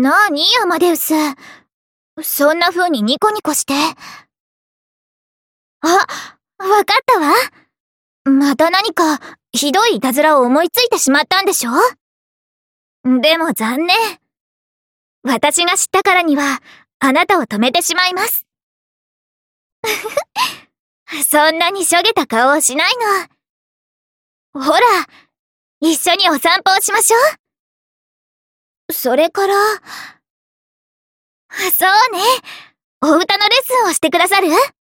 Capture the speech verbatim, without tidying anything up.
なに、アマデウス。そんな風にニコニコして。あ、わかったわ。また何か、ひどいいたずらを思いついてしまったんでしょ？でも残念。私が知ったからには、あなたを止めてしまいます。そんなにしょげた顔をしないの。ほら、一緒にお散歩をしましょう。それから、そうね。お歌のレッスンをしてくださる？